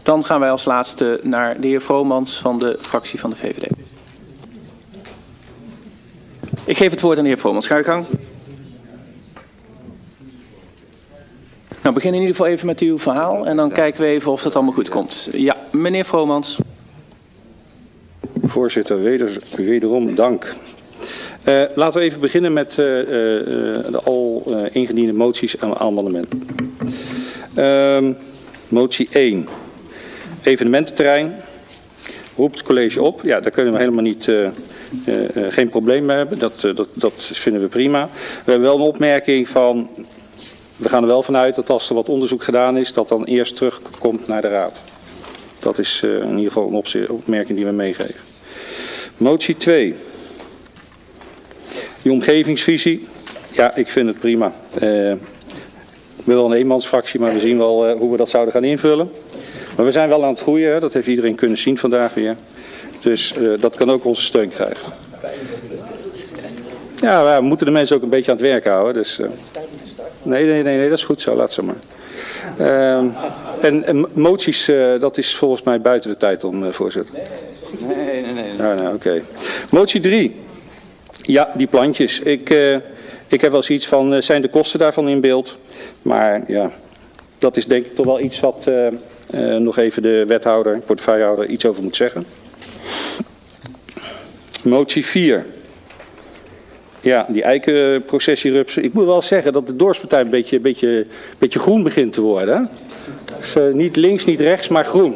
Dan gaan wij als laatste naar de heer Vromans van de fractie van de VVD. Ik geef het woord aan de heer Vromans. Ga uw gang. Nou, begin in ieder geval even met uw verhaal en dan kijken we even of het allemaal goed komt. Ja, meneer Vromans. Voorzitter, wederom dank. Laten we even beginnen met de al ingediende moties en amendementen. Motie 1. Evenemententerrein. Roept het college op. Ja, daar kunnen we helemaal niet, geen probleem mee hebben. Dat vinden we prima. We hebben wel een opmerking van... We gaan er wel vanuit dat als er wat onderzoek gedaan is, dat dan eerst terugkomt naar de raad. Dat is in ieder geval een opmerking die we meegeven. Motie 2. Die omgevingsvisie. Ja, ik vind het prima. Ik ben wel een eenmansfractie, maar we zien wel hoe we dat zouden gaan invullen. Maar we zijn wel aan het groeien, hè? Dat heeft iedereen kunnen zien vandaag weer. Dus dat kan ook onze steun krijgen. Ja, we moeten de mensen ook een beetje aan het werk houden. Dus, nee, dat is goed zo, laat ze maar. En moties, dat is volgens mij buiten de tijd om, voorzitter. Nee. Nou, oké. Motie 3. Ja, die plantjes. Ik heb wel eens iets van, zijn de kosten daarvan in beeld? Maar ja, dat is denk ik toch wel iets wat nog even de wethouder, portefeuillehouder, iets over moet zeggen. Motie 4. Ja, die eikenprocessierupsen. Ik moet wel zeggen dat de dorpspartij een beetje groen begint te worden. Hè? Dus, niet links, niet rechts, maar groen.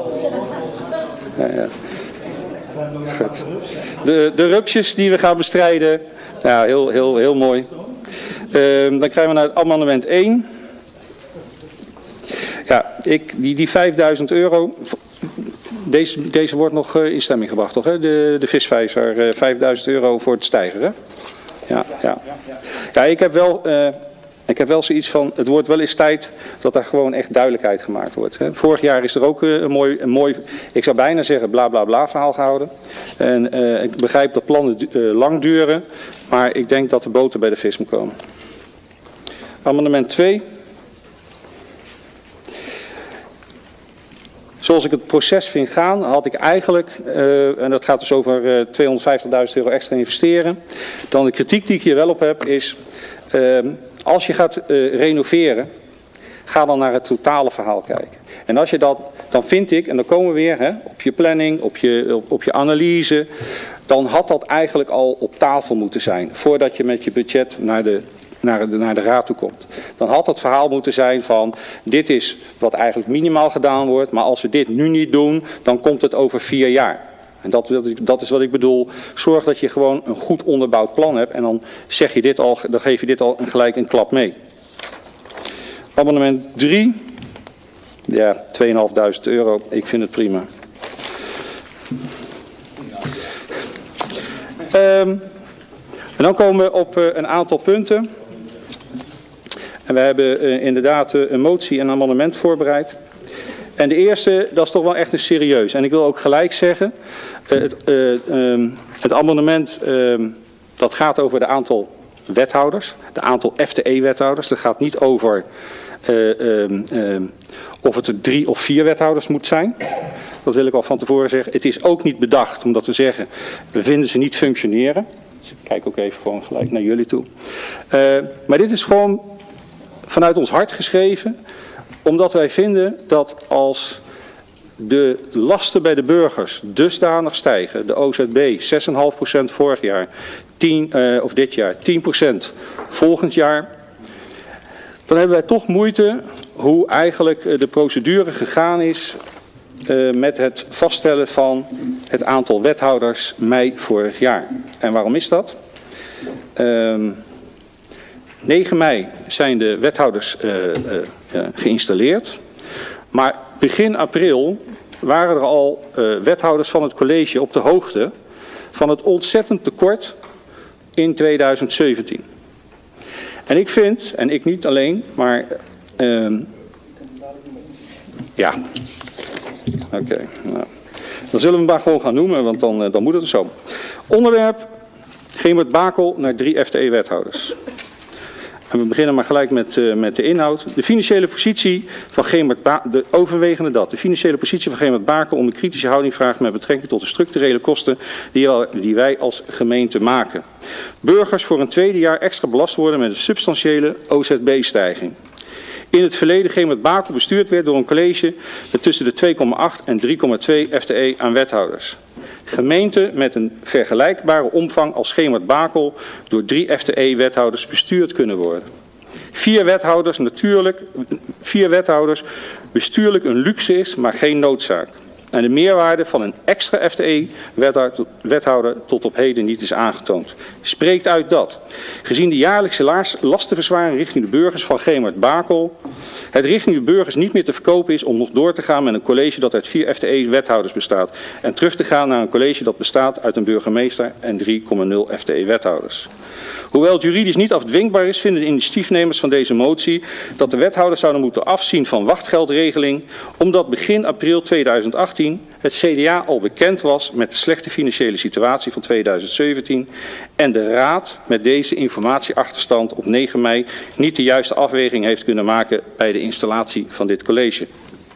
Ja. Goed. De rupsjes die we gaan bestrijden. Ja, heel mooi. Dan krijgen we naar het amendement 1. Ja, die 5.000 euro... Deze wordt nog in stemming gebracht, toch? Hè? De visvijzer, 5.000 euro voor het stijgen, hè? Ja, ik heb wel zoiets van, het wordt wel eens tijd dat daar gewoon echt duidelijkheid gemaakt wordt. Hè. Vorig jaar is er ook een mooi, ik zou bijna zeggen, bla bla bla verhaal gehouden. En ik begrijp dat plannen lang duren, maar ik denk dat de boter bij de vis moet komen. Amendement 2. Zoals ik het proces vind gaan, had ik eigenlijk, en dat gaat dus over 250.000 euro extra investeren. Dan de kritiek die ik hier wel op heb is, als je gaat renoveren, ga dan naar het totale verhaal kijken. En als je dat, dan vind ik, en dan komen we weer op je planning, op je analyse, dan had dat eigenlijk al op tafel moeten zijn, voordat je met je budget naar de raad toe komt. Dan had het verhaal moeten zijn van, dit is wat eigenlijk minimaal gedaan wordt, maar als we dit nu niet doen, dan komt het over 4 jaar. En dat is wat ik bedoel. Zorg dat je gewoon een goed onderbouwd plan hebt en dan zeg je dit al, dan geef je dit al gelijk een klap mee. Amendement 3. Ja, 2.500 euro. Ik vind het prima. En dan komen we op een aantal punten. En we hebben inderdaad een motie en een amendement voorbereid. En de eerste, dat is toch wel echt een serieus. En ik wil ook gelijk zeggen, het amendement dat gaat over de aantal wethouders, de aantal FTE-wethouders. Dat gaat niet over of het er 3 of 4 wethouders moet zijn. Dat wil ik al van tevoren zeggen. Het is ook niet bedacht omdat we zeggen, we vinden ze niet functioneren. Dus ik kijk ook even gewoon gelijk naar jullie toe. Maar dit is gewoon vanuit ons hart geschreven, omdat wij vinden dat als de lasten bij de burgers dusdanig stijgen, de OZB 6,5% vorig jaar, dit jaar 10% volgend jaar, dan hebben wij toch moeite hoe eigenlijk de procedure gegaan is met het vaststellen van het aantal wethouders mei vorig jaar. En waarom is dat? 9 mei zijn de wethouders geïnstalleerd, maar begin april waren er al wethouders van het college op de hoogte van het ontzettend tekort in 2017. En ik vind, en ik niet alleen, maar ja, oké. Nou. Dan zullen we hem maar gewoon gaan noemen, want dan moet het zo. Onderwerp, Gemert Bakel naar 3 FTE-wethouders. En we beginnen maar gelijk met de inhoud. De financiële positie van de overwegende dat. De financiële positie van Gemert Bakel om de kritische houding vraagt met betrekking tot de structurele kosten die wij als gemeente maken. Burgers voor een tweede jaar extra belast worden met een substantiële OZB-stijging. In het verleden Gemert Bakel bestuurd werd door een college met tussen de 2,8 en 3,2 FTE aan wethouders. Gemeenten met een vergelijkbare omvang als Gemert Bakel door 3 FTE-wethouders bestuurd kunnen worden. 4 wethouders bestuurlijk een luxe is, maar geen noodzaak. En de meerwaarde van een extra FTE-wethouder tot op heden niet is aangetoond. Spreekt uit dat, gezien de jaarlijkse lastenverzwaring richting de burgers van Gemert Bakel, het richting de burgers niet meer te verkopen is om nog door te gaan met een college dat uit 4 FTE-wethouders bestaat. En terug te gaan naar een college dat bestaat uit een burgemeester en 3,0 FTE-wethouders. Hoewel het juridisch niet afdwingbaar is, vinden de initiatiefnemers van deze motie dat de wethouders zouden moeten afzien van wachtgeldregeling, omdat begin april 2018 het CDA al bekend was met de slechte financiële situatie van 2017 en de Raad met deze informatieachterstand op 9 mei niet de juiste afweging heeft kunnen maken bij de installatie van dit college.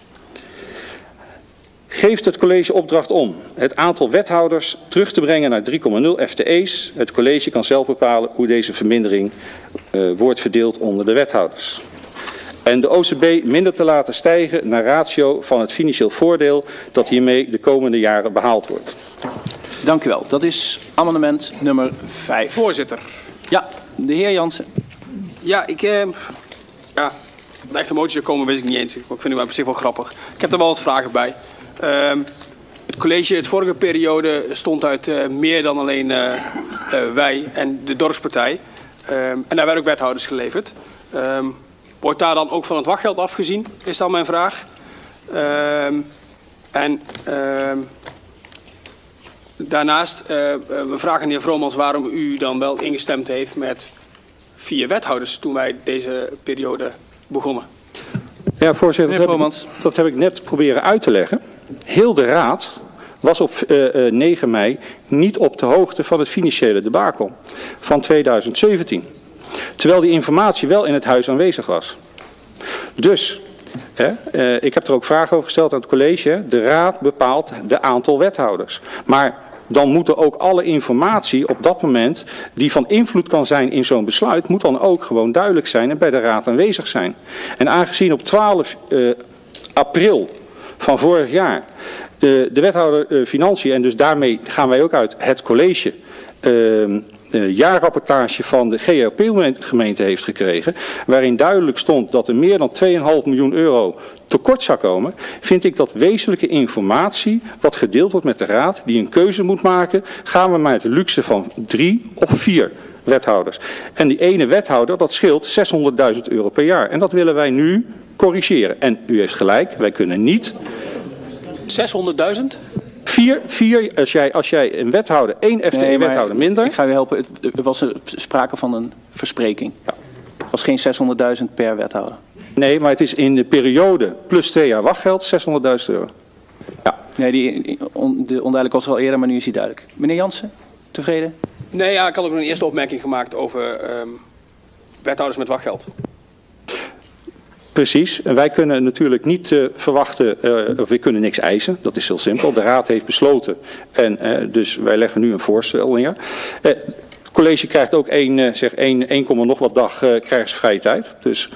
Geeft het college opdracht om het aantal wethouders terug te brengen naar 3,0 FTE's. Het college kan zelf bepalen hoe deze vermindering wordt verdeeld onder de wethouders. En de OCB minder te laten stijgen naar ratio van het financieel voordeel dat hiermee de komende jaren behaald wordt. Dank u wel. Dat is amendement nummer 5. Voorzitter. Ja, de heer Jansen. Ja, de echte motie komen wist ik niet eens. Ik vind het op zich wel grappig. Ik heb er wel wat vragen bij. Het college, het vorige periode, stond uit meer dan alleen wij en de dorpspartij. En daar werden ook wethouders geleverd. Wordt daar dan ook van het wachtgeld afgezien, is dan mijn vraag. Daarnaast, we vragen de heer Vromans waarom u dan wel ingestemd heeft met 4 wethouders toen wij deze periode begonnen. Ja, voorzitter, dat heb ik net proberen uit te leggen. Heel de Raad was op 9 mei niet op de hoogte van het financiële debakel van 2017. Terwijl die informatie wel in het huis aanwezig was. Dus, ik heb er ook vragen over gesteld aan het college. De Raad bepaalt de aantal wethouders. Maar dan moet er ook alle informatie op dat moment die van invloed kan zijn in zo'n besluit, moet dan ook gewoon duidelijk zijn en bij de Raad aanwezig zijn. En aangezien op 12 april van vorig jaar de wethouder Financiën, en dus daarmee gaan wij ook uit het college, jaarrapportage van de GLP-gemeente heeft gekregen, waarin duidelijk stond dat er meer dan 2,5 miljoen euro tekort zou komen, vind ik dat wezenlijke informatie wat gedeeld wordt met de Raad, die een keuze moet maken, gaan we maar de luxe van 3 of 4 wethouders. En die ene wethouder, dat scheelt 600.000 euro per jaar. En dat willen wij nu corrigeren. En u heeft gelijk, wij kunnen niet... 600.000? 4, als jij een wethouder, 1 FTE-wethouder minder... Ik ga u helpen, er was sprake van een verspreking. Ja. Het was geen 600.000 per wethouder. Nee, maar het is in de periode plus 2 jaar wachtgeld 600.000 euro. Ja. Nee, de onduidelijk was er al eerder, maar nu is hij duidelijk. Meneer Jansen, tevreden? Nee, ja, ik had ook een eerste opmerking gemaakt over wethouders met wachtgeld. Precies. En wij kunnen natuurlijk niet verwachten, of we kunnen niks eisen. Dat is heel simpel. De Raad heeft besloten. En dus wij leggen nu een voorstel neer. Het college krijgt ook 1, nog wat dag krijgen ze vrije tijd. Dus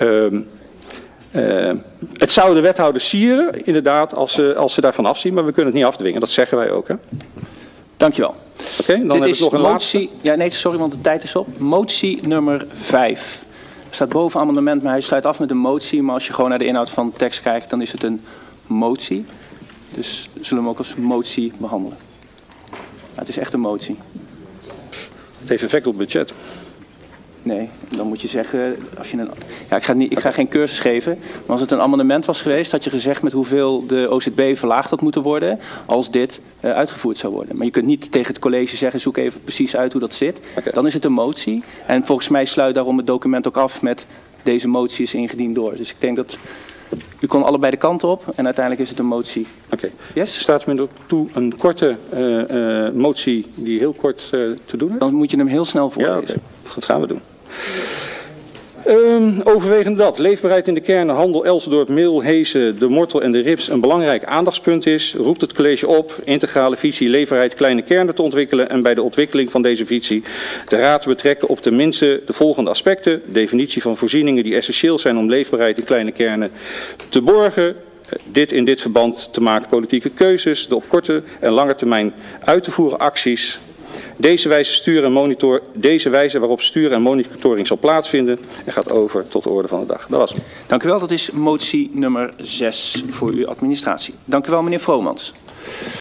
het zou de wethouders sieren, inderdaad, als ze daarvan afzien. Maar we kunnen het niet afdwingen. Dat zeggen wij ook. Hè? Dankjewel. Oké, dan heb ik nog een motie. Ja, nee, sorry, want de tijd is op. Motie nummer 5. Er staat boven amendement, maar hij sluit af met een motie. Maar als je gewoon naar de inhoud van de tekst kijkt, dan is het een motie. Dus zullen we hem ook als motie behandelen. Ja, het is echt een motie. Het heeft effect op het budget. Nee, dan moet je zeggen, als je ik ga geen cursus geven, maar als het een amendement was geweest, had je gezegd met hoeveel de OZB verlaagd had moeten worden als dit uitgevoerd zou worden. Maar je kunt niet tegen het college zeggen, zoek even precies uit hoe dat zit. Okay. Dan is het een motie en volgens mij sluit daarom het document ook af met deze motie is ingediend door. Dus ik denk dat u kon allebei de kanten op en uiteindelijk is het een motie. Oké. Yes? Staat me toe een korte motie die heel kort te doen is? Dan moet je hem heel snel voorlezen. Ja, okay. Dat gaan we doen. Overwegend dat leefbaarheid in de kernen Handel, Elsendorp, Meel, Heesen, de Mortel en de Rips een belangrijk aandachtspunt is, roept het college op integrale visie leefbaarheid kleine kernen te ontwikkelen en bij de ontwikkeling van deze visie de raad te betrekken op tenminste de volgende aspecten. Definitie van voorzieningen die essentieel zijn om leefbaarheid in kleine kernen te borgen. In dit verband te maken politieke keuzes, de op korte en lange termijn uit te voeren acties. Deze wijze waarop stuur en monitoring zal plaatsvinden en gaat over tot de orde van de dag. Dat was hem. Dank u wel. Dat is motie nummer 6 voor uw administratie. Dank u wel, meneer Vromans.